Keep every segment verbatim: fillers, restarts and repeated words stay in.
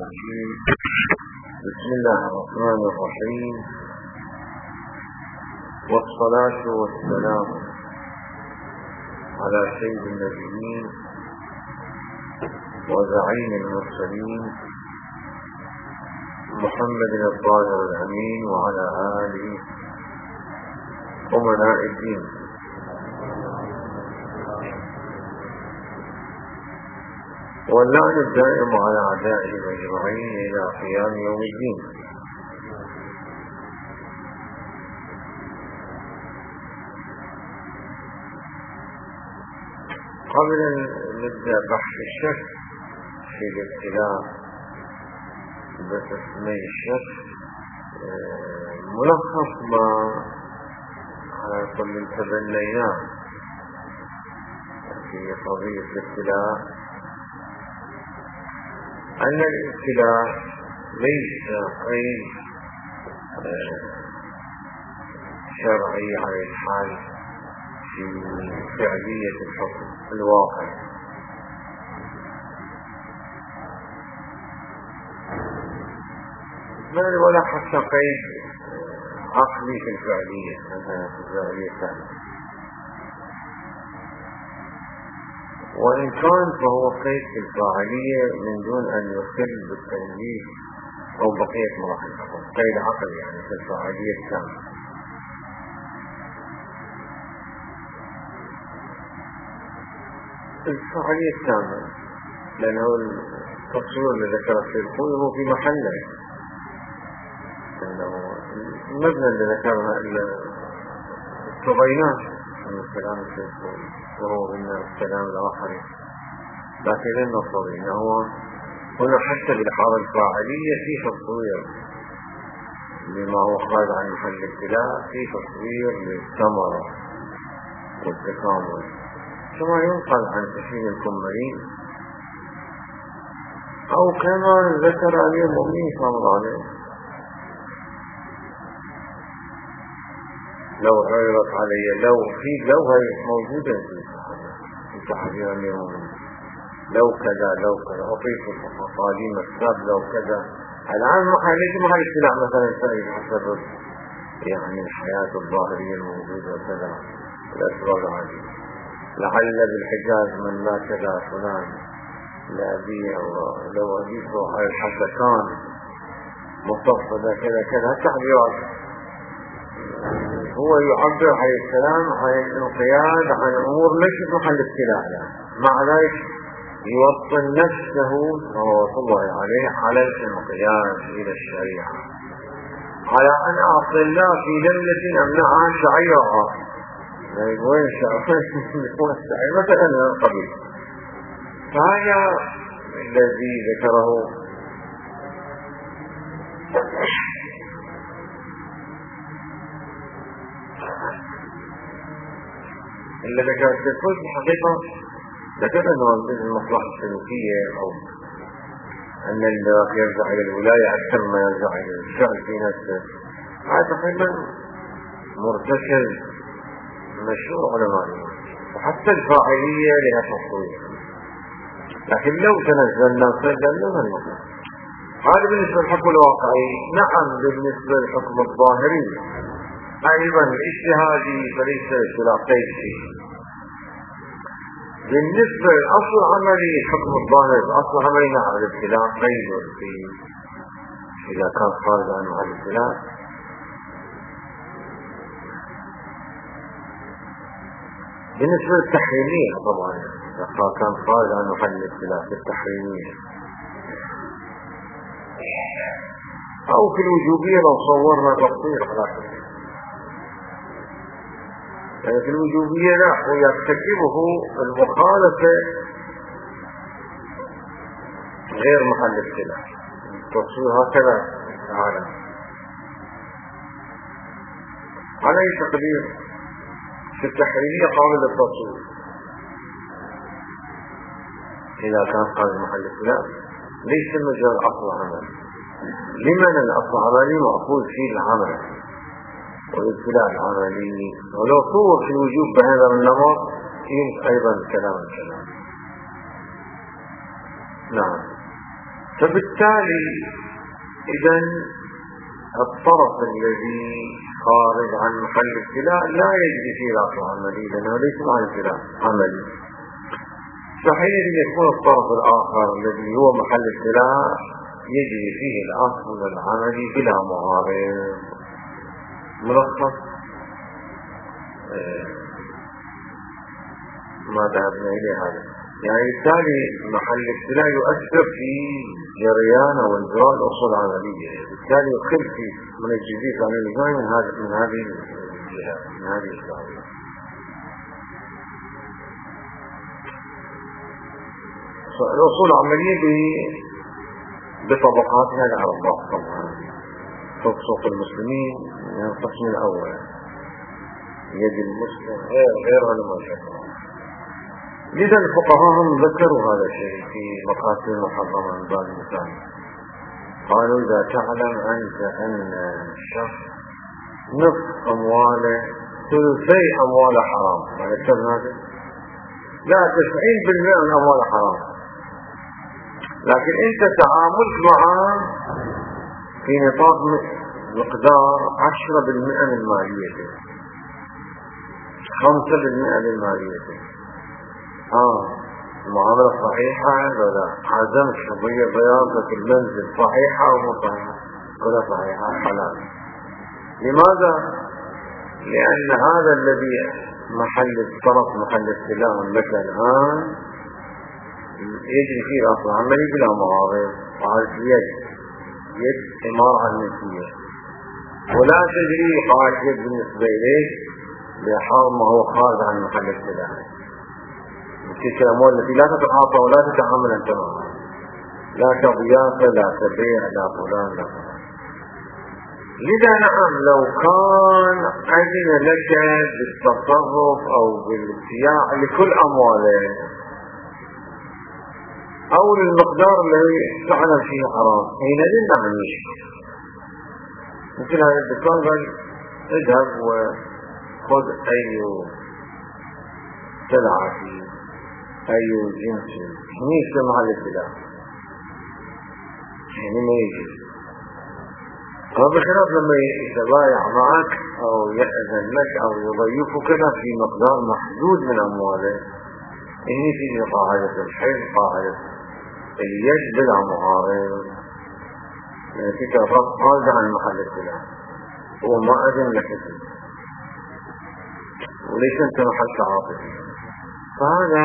الرجيم. بسم الله الرحمن الرحيم، والصلاة والسلام على سيد النبيين وزعيم المرسلين محمد الظاهر الأمين وعلى آله أمناء الدين. واللعن الدائم على أعدائهم أجمعين إلى قيام يوم الدين. قبل أن نبدأ بحث الشك في الابتلاء بتسمية الشك، ملخص ما كنا تبنيناه في قضية الابتلاء أن الابتلاء ليس قيد شرعي على الحال في فعلية الحكم الواقع، بل ولا حتى قيد عقلي في الفعلية مثلا في الفعلية الثانية، وإن كان فهو قيد في الفاعلية من دون أن يخل بالتنجيز أو بقية مراحل الحكم، قيد عقل يعني في الفاعلية التامة. الفاعلية التامة لأنه التصوير اللي ذكره في القول هو في محله، لأنه المبنى اللي ذكرها التبينات من الكلام في القول وهو من الكلام الآخر، لكن النصر إنه هنا حتى بالحالة الفاعلية في تصوير لما هو خارج عن محل الابتلاء، في تصوير للثمرة والتكامل، كما ينقل عن تشيل الكمرين أو كما ذكر عليه المؤمنين صلى الله عليه وسلم: لو عرضت علي لو في لو هي موجودة في تحذير اليوم، لو كذا لو كذا أطيف التقاليم الساب لو كذا. الآن ليس محل السلاح مثلا سائل حسب يعني الحياة الظاهرية الموجودة وكذا الأسباب هذه، لعل بالحجاز من لا كذا فلان لا أبيه لو أبيه هاي الحتى كان مصفدة كذا كذا تحذيرات. هو يعبر عن الكلام عن الانقياد عن أمور ليست محل ابتلاء، مع ذلك يوطن نفسه صلوات الله عليه على الانقياد إلى الشريعة، على أن أعطي الله في ليلة أمنعها شعيرها، وين شعير مثلا من القبيل. فهذا الذي ذكره اللي ذكرت الكل الحقيقة ذكرت أنه المصلحة السلوكية أو أن الباقي يرجع إلى الولاية أكثر ما يرجع إلى الفعل في نفسه، هذا تقريبا مرتكز مشروع علمائي، وحتى الفاعلية لها تصوير. لكن لو تنزلنا فلنا المطلق هذا بالنسبة للحكم الواقعي. نعم بالنسبة للحكم الظاهري أيضا اجتهادي فليس بلا قيد فيه. بالنسبة لأصل عملي الحكم الظاهر أصل عملي نعم الابتلاء قيد فيه إذا كان خارج عن محل الابتلاء. بالنسبة للتحريمية طبعا إذا كان خارج عن محل الابتلاء في التحريمية، أو في الوجوبية لو صورنا تفصيل على كذا. يعني في الوجوبية لا يرتكبه المخالفة غير محل ابتلاء، التصوير هكذا تعالى على أي تقدير. في التحريمية قابل للتصوير إذا كان قابل محل ابتلاء، ليس مجال أصل عمل. لمن الأصل عملي مأخوذ فيه العمل والابتلاء العملي، ولو صور في الوجوب بهذا النمط يمكن أيضا كلام الكلام. نعم. فبالتالي إذا الطرف الذي خارج عن محل ابتلاء لا يجري فيه الأصل العملي لأنه ليس محل ابتلاء عملي. فحينئذ يكون الطرف الآخر الذي هو محل ابتلاء يجري فيه الأصل العملي بلا معارض. ملخص ما ذهبنا إليه هذا، يعني بالتالي محل الابتلاء يؤثر في جريان او انجراء الاصول العمليه، بالتالي يخل في من الجزئيه عن الاجماع من هذه من هذه الجهه من هذه الزاويه. الاصول العمليه بطبقاتها الاربع طبعا. فوق سوق المسلمين من القسم الاول يد المسلم غير غير علماء الشرع. لذا الفقهاء هم ذكروا هذا الشيء في مقاصد المحرمة من باب المثال. قالوا إذا تعلم أنت أن الشخص نصف أمواله ثلثي أمواله حرام، يعني كم هذا؟ لا تسعين بالمئة من أمواله حرام، لكن أنت تعاملت معه في نطاق مقدار عشرة بالمئة من ماليته، خمسة بالمئة من ماليته. آه المعاملة صحيحة ولا عزمت شربية بياضة في المنزل صحيحة ومو صحيحة؟ كلها صحيحة حلال. لماذا؟ لأن هذا الذي محل الطرف محل استلام لك الآن يجري فيه الأصل العملي بلا معارض، وعلى يد يد إمارة الملكية، ولا تدري قاعدة يد بالنسبة إليك بحال ما هو خارج عن محل استلام. تلك الأموال التي لا تتعاطى ولا تتعامل أنت معها، لا كضيافة لا كبيع لا فلان لا فلان. لذا نعم لو كان أذن لك بالتصرف أو بالابتياع لكل أمواله أو للمقدار الذي تعلم فيه حرام، حينئذ نعم يشكل. مثل هذا الدكان قال اذهب وخذ أي سلعة فيه أي جنس ميس مع الابتلاء، يعني ما يجي. أما بخلاف لما يتبايع معك أو يأذن لك أو يضيفك في مقدار محدود من أمواله، هنا تيجي قاعدة الحل قاعدة اليد بلا معارض، يعني فيك الرب خارج عن محل الابتلاء هو ما أذن لك وليس أنت محل تعاطي. فهذا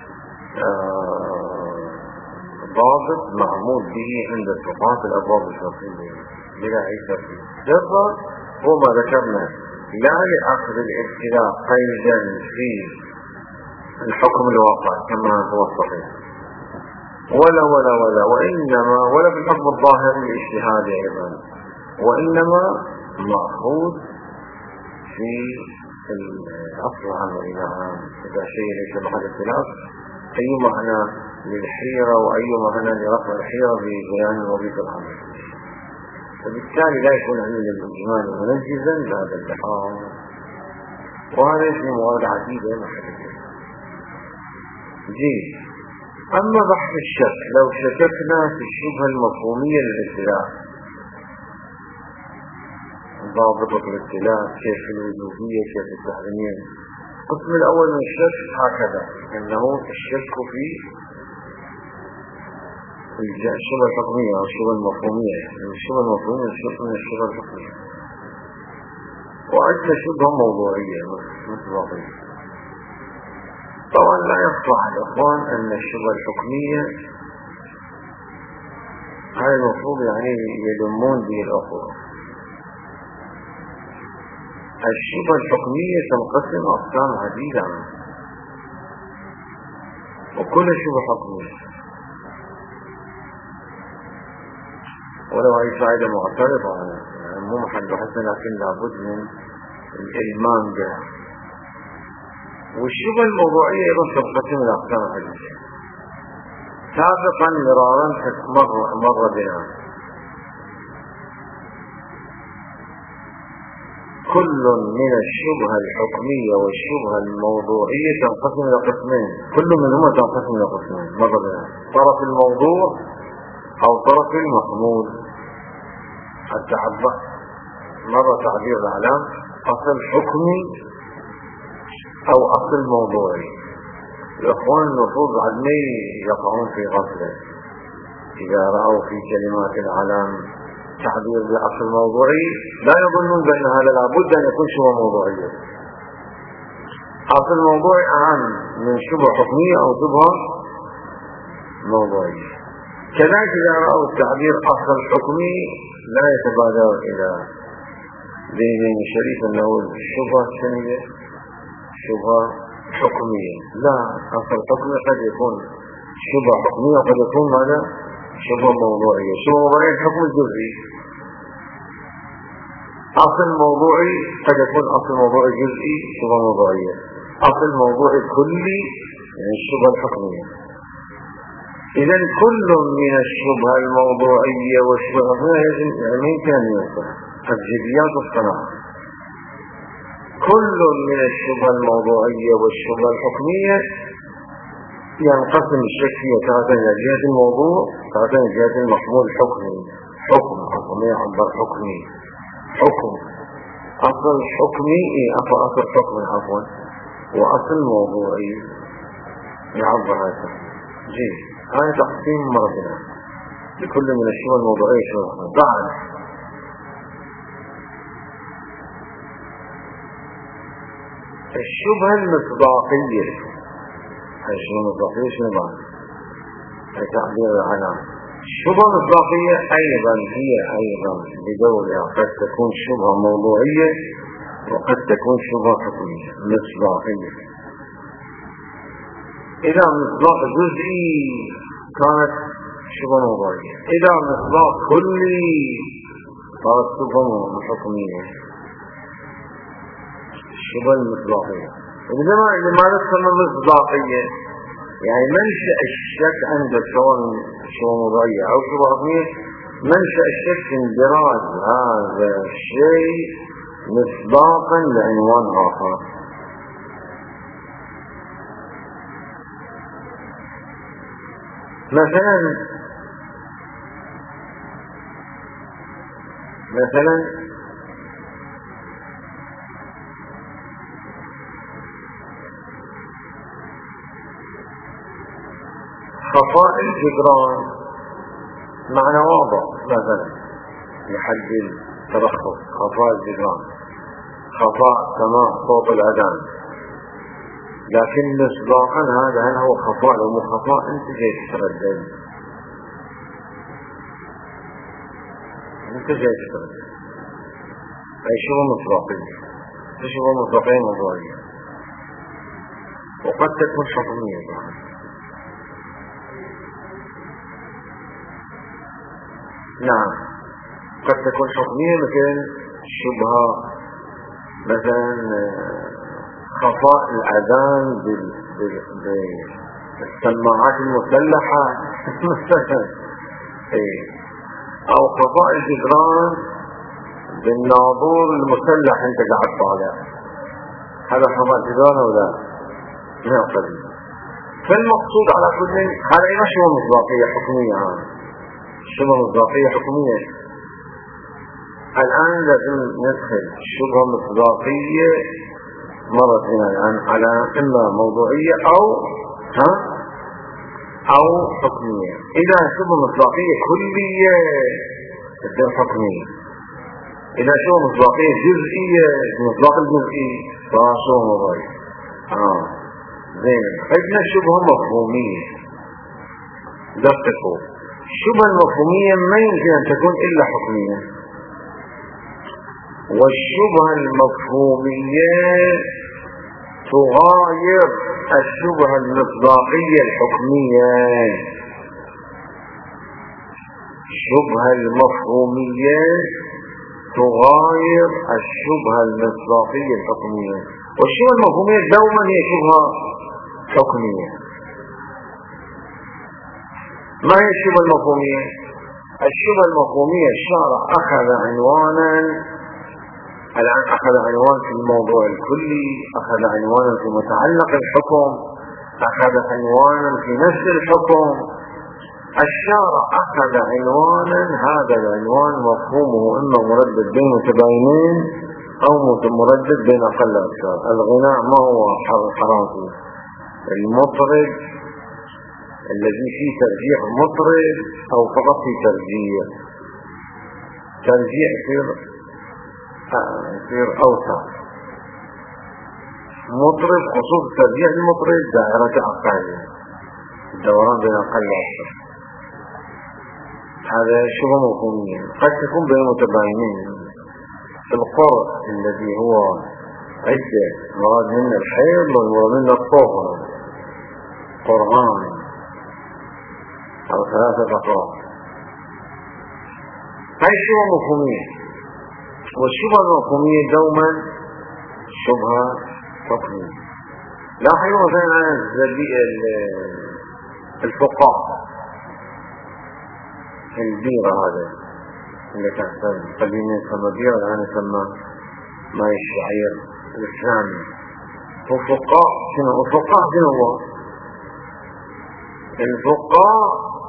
آه ضابط معمول به عند الفقهاء في الأبواب الفقهية بلا أي تفصيل. جرى هو ما ذكرنا لا لأخذ الابتلاء قيدا في الحكم الواقع كما هو الصحيح ولا ولا ولا وإنما ولا في الحكم الظاهر الاجتهاد أيضا، وإنما مأخوذ في الأصل العملي. نعم إذا شيء ليس محل اختلاف أي معنى للحيرة وأي معنى لرفع الحيرة ببيان الوظيفة العملية، فبالتالي لا يكون عند الإجمال منجزا لهذا البحار. وهذا اسم مواد عديدة محل جيد. أما بحث الشك، لو شككنا في الشبهة المفهومية للابتلاء، ضابطة الابتلاء كيف الوجوبية كيف التحريمية، القسم الأول من الشك هكذا أنه الشك في الشبهة الحكمية أو الشبهة المفهومية، الشبهة المفهومية الشك من الشبهة الحكمية، وعدة شبهة موضوعية مثل وضعية. طبعا لا يخفى على الإخوان أن الشبهة الحكمية هذا المفروض يعني يلمون به الأخوة. الشبهة الحكمية تنقسم أقسام عديدة وكل شبهة حكمية، ولو هي فائدة معترضة يعني مو محل بحثنا، لكن لابد من الإلمان بها. والشبهة الموضوعية أيضا تنقسم إلى أقسام عديدة. سابقا مرارا مر مر بنا كل من الشبهة الحكمية والشبهة الموضوعية تنقسم إلى قسمين، كل منهما تنقسم إلى قسمين مر بنا. طرف الموضوع أو طرف المحمول. حتى عبر مرة تعبير الأعلام أصل حكمي أو أصل موضوعي. الإخوان المفروض عدني يقعون في غفلة إذا رأوا في كلمات الأعلام تعبير بأصل موضوعي لا يظنون بأن هذا لابد أن يكون شبه موضوعية. أصل موضوعي أهم من شبه حكمية أو شبه موضوعية. كذلك إذا رأوا التعبير أصل حكمي لا يتبادر إلى ذهنهم الشريف أنه الشبهة السنية شبهة حكمية. لا، أصل حكمي قد يكون شبهة حكمية وقد يكون ماذا؟ شبهة موضوعية. شبهة موضوعية الحكم الجزئي. أصل موضوعي قد يكون أصل موضوعي جزئي شبهة موضوعية. أصل موضوعي كلي يعني الشبهة الحكمية. إذا كل من الشبهة الموضوعية والشبهة الحكمية يعني كان يوصف الجزئيات والصناعة. كل من الشبهة الموضوعية والشبهة الحكمية ينقسم الشكل تارة إلى جهة الموضوع تارة إلى جهة المحمول الحكمي. حكم حكمي عبر حكمي حكم أصل حكمي أصل أصل حكمي عفوا وأصل موضوعي يعبر هذا. جيد، هذا تقسيم مرتين لكل من الشبهة الموضوعية شبهة. بعد الشبهة المصداقية. الشبهة المصداقية شنو بعد؟ تعبير العلام. الشبهة المصداقية أيضا هي أيضا بدورها قد تكون شبهة موضوعية وقد تكون شبهة حكمية. مصداقية إذا مصداق جزئي كانت شبهة موضوعية، إذا مصداق كلي صارت شبهة حكمية. الشبهة المصداقية لماذا تسمى مصداقية؟ يعني منشأ الشك عند سواء شبهة موضوعية أو شبهة حكمية، منشأ الشك اندراج هذا الشيء مصداقا لعنوان آخر. مثلا مثلا خفاء الجدران معنى واضح. مثلا لحد الترخص خفاء الجدران، خفاء سماع صوت الأذان، لكن مصداقا هذا هل هو خفاء أو مو خفاء؟ أنت جاي تتردد أنت جاي تتردد أي شبهة مصداقية. شبهة مصداقية موضوعية وقد تكون حكمية. نعم قد تكون حكمية، مثل شبهة مثلا خفاء الأذان بالسماعات المسلحة أو خفاء الجدران بالناظور المسلح أنت قاعد طالع. هذا خفاء الجدران أو لا؟ لا قليل. فالمقصود على كل هذا إما شبهة مصداقية حكمية. هذا شبهة مصداقية حكمية. الآن لازم ندخل شبهة مصداقية مرة الآن على إما موضوعية أو ها أو حكمية. إذا شبهة مصداقية كلية تصير حكمية. إذا شبهة مصداقية جزئية مصداق الجزئي صار شبهة موضوعية. آه زين. عندنا شبهة مفهومية. دققوا، الشبهة المفهومية ما يمكن أن تكون إلا حكمية، والشبهة المفهومية تغاير الشبهة المصداقية الحكمية. الشبهة المفهومية تغاير الشبهة المصداقية الحكمية، والشبهة المفهومية دوما هي شبهة حكمية. ما هي الشبهة المفهومية؟ الشبهة المفهومية الشارع أخذ عنوانا، الآن أخذ عنوان في الموضوع الكلي، أخذ عنوانا في متعلق الحكم، أخذ عنوانا في نفس الحكم. الشارع أخذ عنوانا، هذا العنوان مفهومه إما مردد بين متباينين أو مردد بين أقل أكثر. الغناء ما هو حرام فيه، المطرب الذي فيه ترجيح مطرب أو فقط فيه ترجيح، ترجيح يصير يصير أوسع. مطرب خصوص ترجيح المطرب دائرة أقل، الدوران بين أقل وأكثر، هذا شبه مفهومية. قد تكون بين متباينين. القرء الذي هو عدة مراد من الحيض والمراد من الطهر، قرآن أو ثلاثة أقراء، هاي شبه مفهومية. والشبه المفهومية دوما شبهة حكمية. لاحظوا مثلا الفقاع البيرة، هذا اللي كان قديم يسمى بيرة الآن يسمى ماء الشعير الإسلامي. والفقاع شنو؟ الفقاع شنو هو؟ الفقاع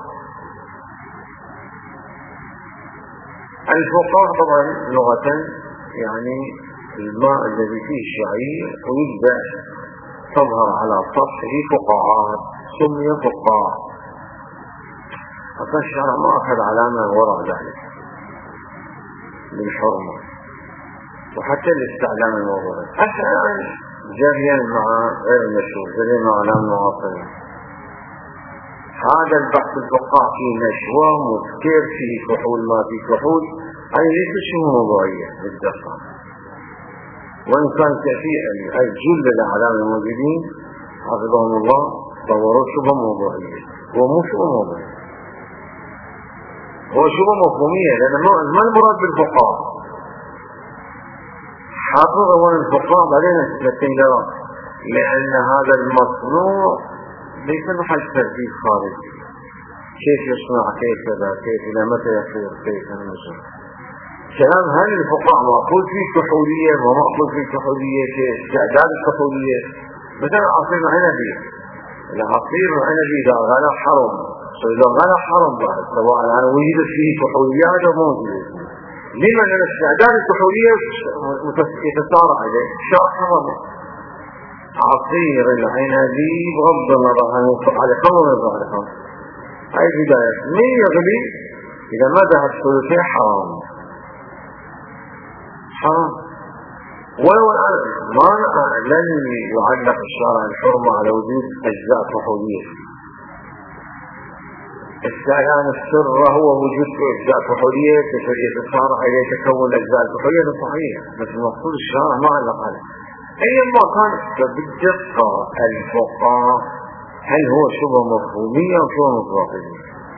الفقاع طبعا لغة يعني الماء الذي فيه الشعير ويبدأ تظهر على سطحه فقاعات، سمي فقاع. أصلا الشرع ما أخذ علامة وراء ذلك بالحرمة وحتى الاستعلام الموضوع. حتى الآن جاريا مع غير المشهور جاريا مع علامة المعاصرين. هذا البحث الفقاع فيه نشوة مذكر، فيه كحول ما فيه كحول، أي ليس شبه موضوعية بالدفع. وإن كان تأتي الجل الأعلام الموجودين حفظهم الله طوروا شبه موضوعية، هو مو شبه موضوعية، هو شبه مفهومية. لأن ما المراد بالفقاع؟ حافظ أولا الفقاع بعدين التيلرات، لأن هذا المصنوع ليس محل ترتيب خارجي، كيف يصنع، كيف كذا، كيف إلى متى يصير، كيف نصنع. كلام هل الفقاع مأخوذ فيه كحولية ومأخوذ فيه كحولية، كيف تعداد الكحولية. مثلا عصير العنبي، العصير العنبي إذا غلى حرم، إذا غلى حرم بعد سواء الآن وجدت فيه كحوليات أو موجودة. لما؟ لأن استعداد الكحولية يتسارع إليه شاء حرم. عصير العنبي بغض النظر عن على خمر الظاهر خمر، هاي بداية من يغلي إذا ما ذهب ثلثيه حرام حرام. ولو الآن ما لن يعلق الشارع الحرمة على وجود أجزاء كحولية. السعيان السر هو وجود أجزاء كحولية يتسارع إليه تكون أجزاء الكحولية صحيح، بس المقصود الشارع ما علق عليه. أيما كان بالدقة الفقاع هل هو شبه مفهومية أو شبه مطلقية؟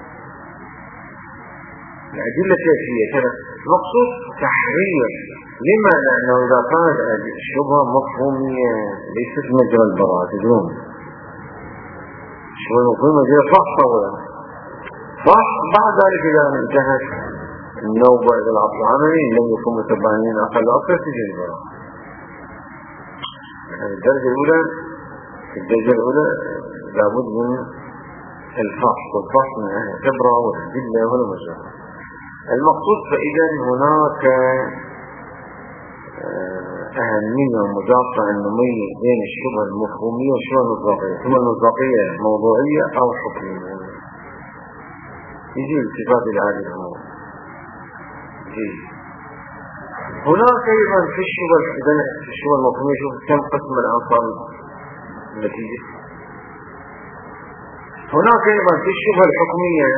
الأدلة كيفية ترى مقصود تحرير. لما؟ لأنه إذا كانت شبه مفهومية ليست مجرى البراءة، تدرون شبه مفهومية مجرى فحص ولا فحص. بعد ذلك إذا انتهت النوبة إلى العقل العملي لم يكن متباينين أقل أكثر تجي البراءة. الدرجة الأولى الدرجة الأولى لابد من الفحص، والفحص من أهل الخبرة والأدلة والمشاهد. المقصود فإذا هناك أهمية ومجاصة أن نميز بين الشبهة المفهومية والشبهة المصداقية. الشبهة المصداقية موضوعية أو حكمية. يجي التفات إلى هذه الأمور. هناك أيضا في الشبهة في الشبهة المفهومية شوف كم قسم الأنصار النتيجة. هناك أيضا في الشبهة الحكمية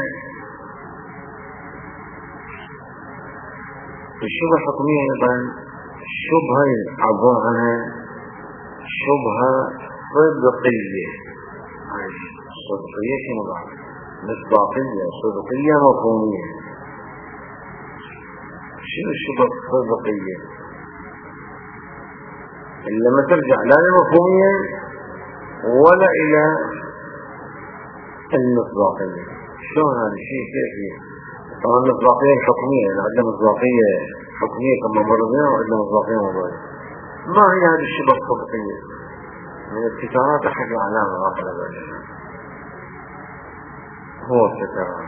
في الشبهة الحكمية أيضا شبهة يعبر عنها شبهة صدقية. صدقية شنو بعد؟ مصداقية، صدقية، مفهومية. شنو الشبهة الصدقية؟ لما ترجع لا للمفهومية ولا إلى المصداقية. شلون هذا الشيء كيف؟ طبعا المصداقية الحكمية، يعني عندنا مصداقية حكمية كما مرضنا وعندنا مصداقية موضوعية. ما هي هذه الشبهة الصدقية؟ من الابتكارات أحد العلامة غافلة ذلك. هو التكرار.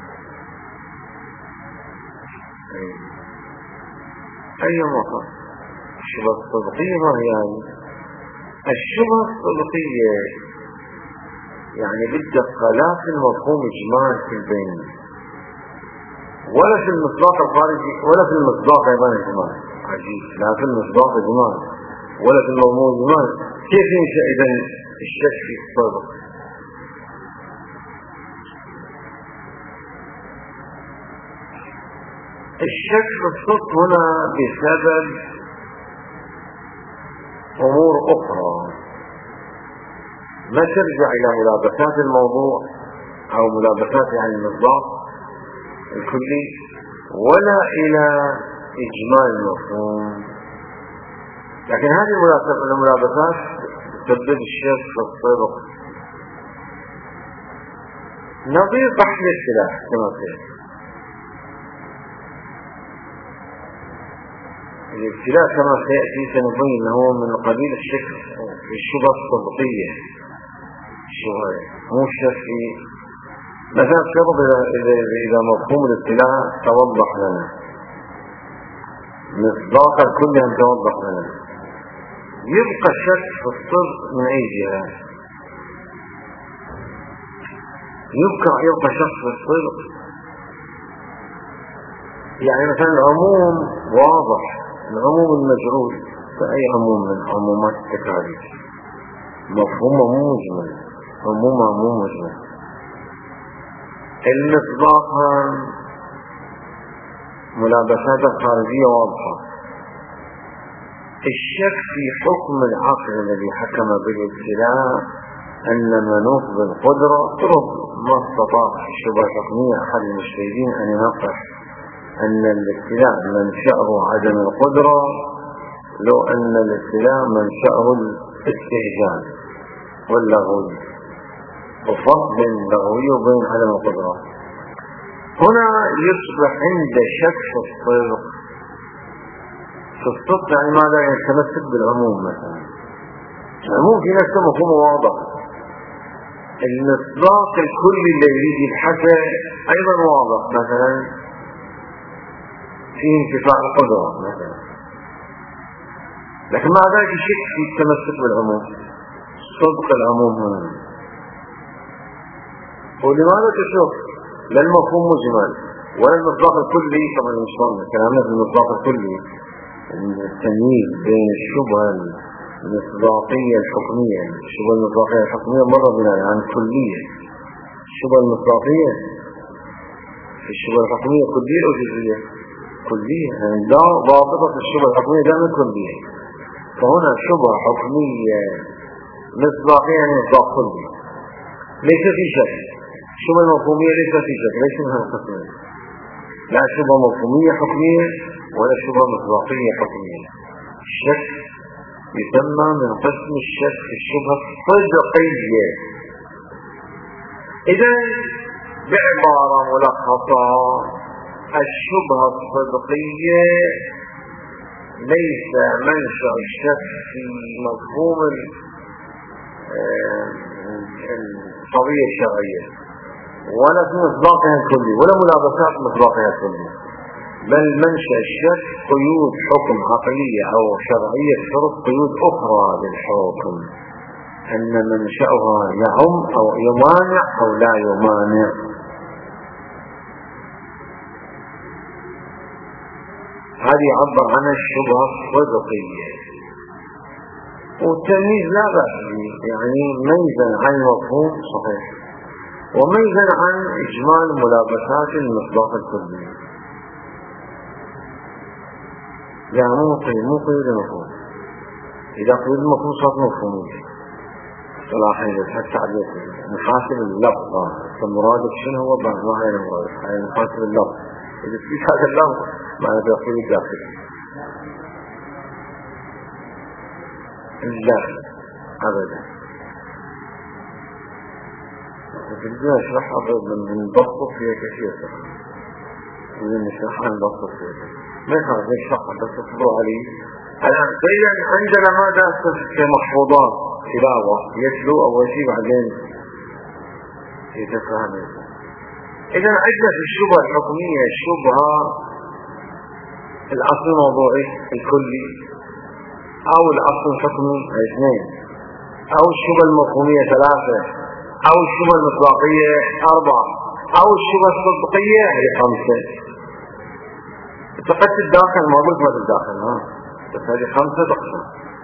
أي مطلق الشبهة الصدقية ما هي يعني الشبهة الصدقية يعني بالدقة لا في المفهوم إجمال في البين ولا في المصداق الخارجي ولا في المصداق أيضا إجمال عجيب، لا في المصداق إجمال ولا في المضمون إجمال. كيف ينشأ إذن الشك في الصدق؟ الشك في الصدق هنا بسبب أمور أخرى ما ترجع إلى ملابسات الموضوع أو ملابسات يعني المصداق الكلي ولا إلى إجمال المفهوم، لكن هذه الملابسات تسبب الشك في الصدق. نظير بحث السلاح كما قلت، الابتلاء كما سيأتي سنبين أنه من قبيل الشك في الشبهة الصدقية، الشبهة مو الشك في مثلا فرض إذا مفهوم الابتلاء توضح لنا مصداق الكل أن توضح لنا، يبقى الشك في الصدق من أي جهة؟ يبقى يبقى شك في الصدق يعني مثلا العموم واضح، العموم المجرور فأي عموم من عمومات التكاليف مفهومه مو مجمل، عمومه مو مجمل. المصداق ملابسات الخارجية واضحة. الشك في حكم العقل الذي حكم بالابتلاء أن منوط بالقدرة طرق ما استطاع في الشبهة الحكمية أحد المجتهدين أن ينقح أن الابتلاء منشأه عدم القدرة لو أن الابتلاء منشأه الاستهجان واللغوي، وفرق بين اللغوي وبين عدم القدرة. هنا يصبح عند شك في الصدق، في الصدق يعني ماذا؟ يتمسك بالعموم مثلا، العموم في نفسه مفهوم واضح، المصداق الكلي اللي يريد يبحثه أيضا واضح، مثلا فيه انتفاع القدرة مثلا، لكن مع ذلك الشك في التمسك بالعموم، صدق العموم هنا. ولماذا تشوف لا المفهوم مجمل ولا المصداق الكلي؟ طبعا مش فاهم كلامنا في المصداق الكلي، التمييز بين الشبهة المصداقية الحكمية، الشبهة المصداقية الحكمية مرة بنا عن الكلية، الشبهة المصداقية في الشبهة الحكمية كلية أو جزئية؟ كلية، يعني ضابطة الشبهة الحكمية دائما كلية. فهنا شبهة حكمية مصداقية يعني مصداق كلي ليس في شك، الشبهة المفهومية ليس في شك، ليس من هذا القسم، لا شبهة مفهومية حكمية ولا شبهة مصداقية حكمية. الشك يسمى من قسم الشك في الشبهة الصدقية. إذا بعبارة ملخصة الشبهة الصدقية ليس منشأ الشك في مفهوم القضية الشرعية ولا في مصداقها الكلي ولا ملابسات مصداقها الكلي، بل منشأ الشك قيود حكم عقلية أو شرعية فرض قيود أخرى للحكم أن منشأها يعم أو يمانع أو لا يمانع. هذه يعبر عنها الشبهة الصدقية، والتمييز لا بأس يعني ميزا عن المفهوم صحيح وميزا عن إجمال ملابسات المصداق الكلي. لا مو قيد مو قيد المفهوم، إذا قيد المفهوم صار مفهومية صلاحا حتى عليك نحاسب اللفظ فمرادك شنو هو بعد ما هي المرادك هاي نحاسب اللفظ، إذا في هذا اللفظ معنى تقيد الداخل الداخل أبدا. بدنا نشرحها بنبسط فيها كثير، بدنا نشرحها نبسط فيها ما يخرج نشرحها بس تصبروا عليه. الآن بين عندنا ماذا كمحفوظات تلاوة يتلو أول شيء بعدين يتفهم إذا عندنا في الشبهة الحكمية الشبهة الأصل الموضوعي الكلي أو الأصل الحكمي اثنين، أو الشبهة المفهومية ثلاثة، أو الشبهة المطلقية أربعة، أو الشبهة الصدقية هي خمسة. فقد تتداخل ما قلت ما تتداخل ها، بس هذه خمسة أقسام،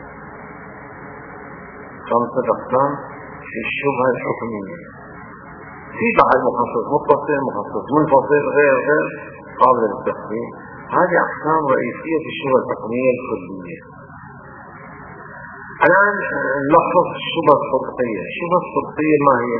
خمسة أقسام في الشبهة الحكمية. في بعض مخصص متصل مخصص منفصل غير غير قابل للتفصيل. هذه أقسام رئيسية في الشبهة الحكمية الكلية. الآن نلخص الشبهة الصدقية. الشبهة الصدقية ما هي؟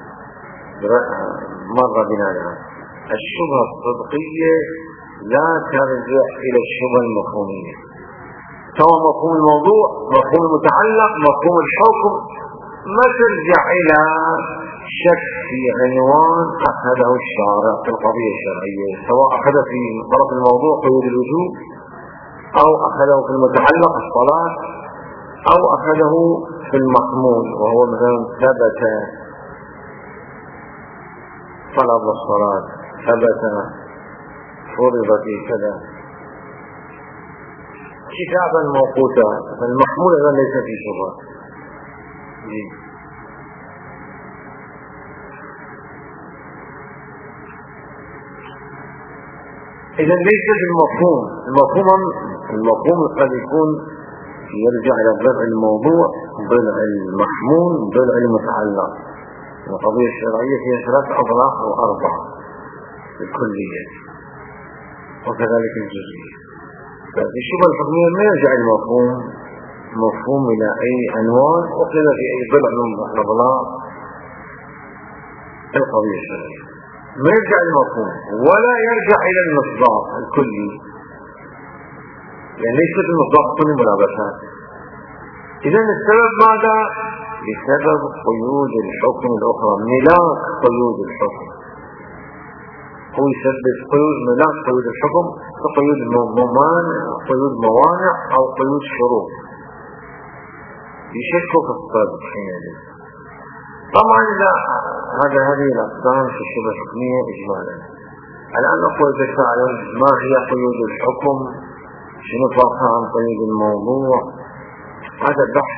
مرة بنا الآن. الشبهة الصدقية لا ترجع إلى الشبهة المفهومية، سواء مفهوم الموضوع، مفهوم المتعلق، مفهوم الحكم، ما ترجع إلى شك في عنوان أخذه الشارع في القضية الشرعية، سواء أخذ في طرف الموضوع قيود الوجوب، أو أخذه في المتعلق الصلاة، أو أخذه في المحمول وهو مثلا ثبت طلب الصلاة، ثبت فرض في كذا كتابا موقوتا، فالمحمول هذا ليس في شبهة. إذا ليس المفهوم، المفهوم المفهوم قد يكون يرجع إلى ضلع الموضوع، ضلع المحمول، ضلع المتعلق. القضية الشرعية فيها ثلاث أضلاع أو أربعة الكلية وكذلك الجزئية. ففي الشبهة الحكمية ما يرجع المفهوم مفهوم إلى أي عنوان وقيل في أي ضلع من أضلاع القضية الشرعية، ما يرجع المفهوم ولا يرجع إلى المصداق الكلي، يعني ليست المصداق كل ملابسات. إذا السبب ماذا؟ بسبب قيود الحكم الأخرى، ملاك قيود الحكم. هو يسبب قيود ملاك قيود الحكم كقيود موانع، قيود موانع أو قيود شروط يشكوا في الصدق حينئذ. طبعا لا، هذا هذه الأقسام في الشبهة الحكمية إجمالا. الآن أقول تعلم ما هي قيود الحكم، شنو فرقها عن قيود الموضوع. هذا بحث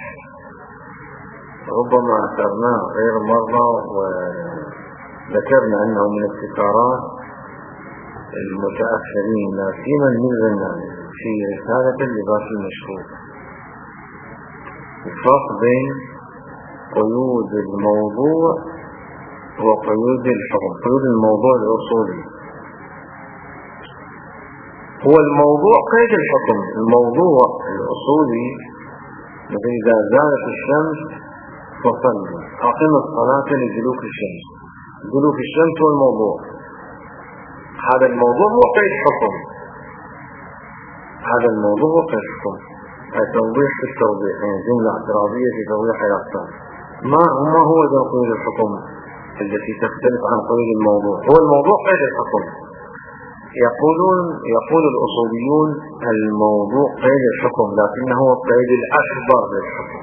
ربما أثرناه غير مرة، وذكرنا أنه من ابتكارات المتأخرين لا سيما من الغناني في رسالة اللباس المشهور. الفرق بين قيود الموضوع وقيود الحكم. قيود الموضوع الأصولي هو الموضوع قيد الحكم. الموضوع الأصولي مثل إذا زالت الشمس فصلي، أقم الصلاة لدلوك الشمس. دلوك الشمس هو الموضوع، هذا الموضوع هو قيد حكم. هذا الموضوع هو قيد حكم. التوضيح في التوضيح، يعني جملة اعتراضية في توضيح الأحكام. ما ما هو ذا قيود الحكم التي تختلف عن قيود الموضوع؟ هو الموضوع قيد الحكم. يقولون يقول الأصوليون الموضوع قيد الحكم، لكنه هو القيد الأكبر للحكم.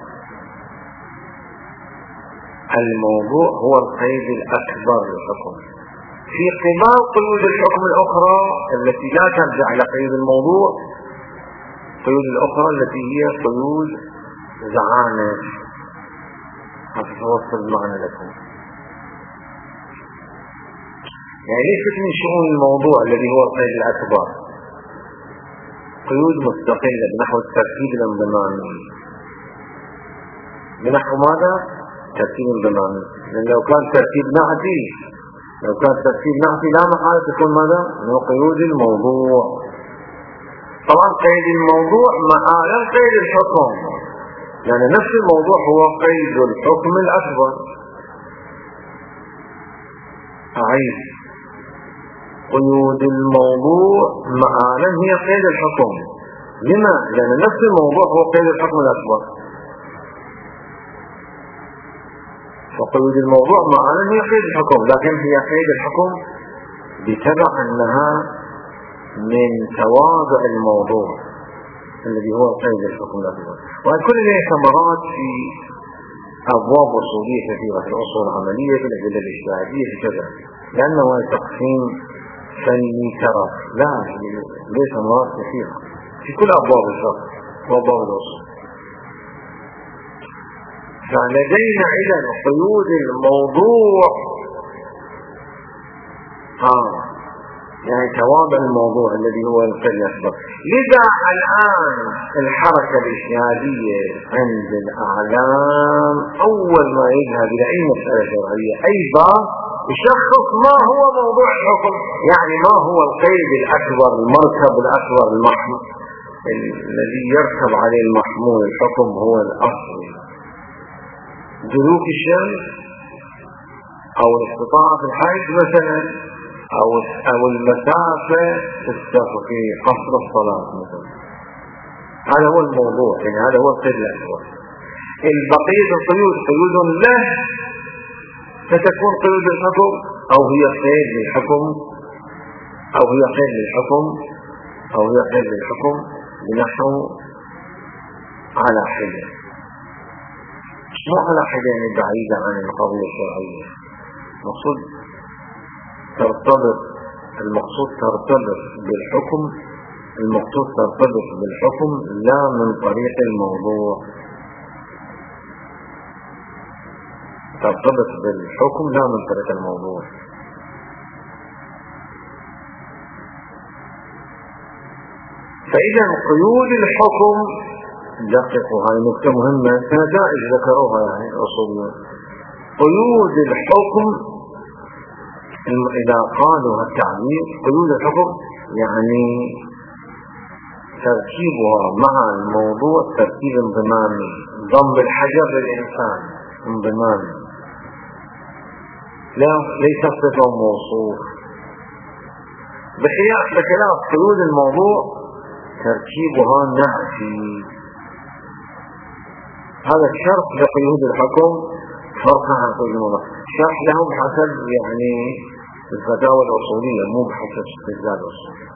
الموضوع هو القيد الأكبر للحكم في قبال قيود الحكم الأخرى التي لا ترجع إلى قيود الموضوع. قيود الأخرى التي هي قيود زعانة. أتوصل المعنى لكم. يعني ليست من شؤون الموضوع الذي هو القيد الأكبر، قيود مستقلة بنحو الترتيب الانضمامي. بنحو ماذا؟ ترتيب انضمامي. لأن لو كان ترتيب نعتي لو كان ترتيب نعتي لا محالة تكون ماذا؟ من قيود الموضوع. طبعا قيد الموضوع معانا قيد الحكم، يعني نفس الموضوع هو قيد الحكم الأكبر. أعيد، قيود الموضوع معانا هي قيد الحكم. لما؟ لأن نفس الموضوع هو قيد الحكم الأكبر. فقيود الموضوع معانا هي قيد الحكم، لكن هي قيد الحكم بتبع أنها من توابع الموضوع الذي هو قيد الحكم الأكبر. وهذه كل له ثمرات في أبواب أصولية كثيرة، في الأصول العملية، في الأدلة الاجتهادية، في كذا. لأنه تقسيم فني ترف، لا ليس مرات كثيرة في كل أبواب الفقه وأبواب الأصول. فلدينا إذا قيود الموضوع آه يعني توابع الموضوع الذي هو القيد الأكبر. لذا الآن الحركة الاجتهادية عند الأعلام أول ما يذهب إلى أي مسألة شرعية أي باب يشخص ما هو موضوع الحكم، يعني ما هو القيد الأكبر، المركب الأكبر المحمول الذي يركب عليه المحمول الحكم هو الأصل. دلوك الشمس أو الاستطاعة في الحج مثلا، أو أو المسافة في قصر الصلاة مثلا، هذا هو الموضوع، يعني هذا هو القيد الأكبر. البقية القيود قيود له ستكون قيود الحكم، أو هي قيد للحكم أو هي قيد للحكم أو هي قيد للحكم بنحو على حدة، مو على حدة يعني بعيدة عن القضية الشرعية. مقصود ترتبط المقصود ترتبط بالحكم المقصود ترتبط بالحكم لا من طريق الموضوع، ترتبط بالحكم لا من طريق الموضوع. فإذا قيود الحكم دققوا، هاي نقطة مهمة نتائج ذكروها يعني الأصوليون. قيود الحكم إذا قالوا التعبير قيود الحكم يعني تركيبها مع الموضوع تركيب انضمامي، ضم الحجر للإنسان انضمامي، لا ليس صفة موصوف، بخلاف قيود الموضوع تركيبها نعفي. هذا الشرط لقيود الحكم فرق عن قيود الموضوع، شرح لهم حسب يعني الفتاوى الأصولية مو بحسب استدلال الأصولية.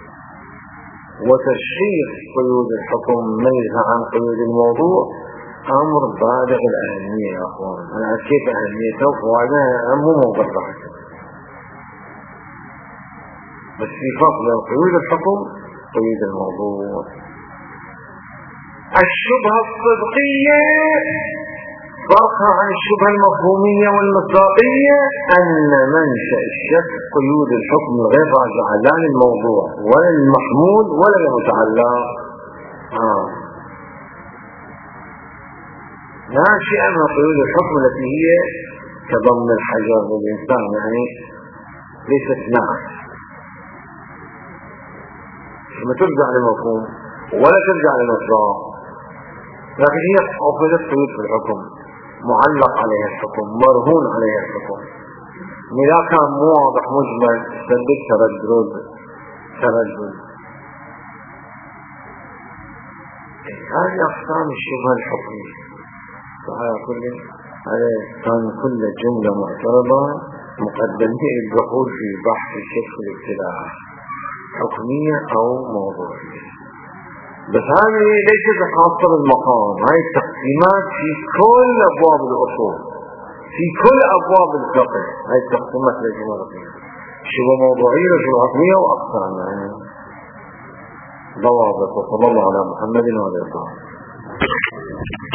وتشخيص قيود الحكم ميزة عن قيود الموضوع أمر بالغ الأهمية يا أخوان. أنا كيف أهميته وهذا مو موضوع بحث، بس في فرق بين قيود الحكم قيود الموضوع. الشبهة الصدقية فرقها عن الشبهة المفهومية والمصداقية أن منشأ الشك قيود الحكم غير راجع لا للموضوع ولا المحمول ولا المتعلق، آه. ناشئة من قيود الحكم التي هي كضم الحجر للإنسان، يعني ليست نعم ثم ترجع للمفهوم ولا ترجع للمصداق، لكن هي أخذت قيود في الحكم، معلق عليها الحكم، مرهون عليها الحكم. إذا كان مو واضح مجمل تسبب تردد تردد. هذه أقسام الشبهة الحكمية. فهذا كل هذا كان كل جملة معترضة مقدمة للدخول في بحث الشك في الابتلاء حكمية أو موضوعية. بس هذه ليست خاصة بالمقام، هاي التقسيمات في كل أبواب الأصول في كل أبواب الفقه، هاي التقسيمات لجمال شبه موضوعية وشبه حكمية وأقسام يعني ضوابط. وصلى الله على محمد وعلى آله وصحبه.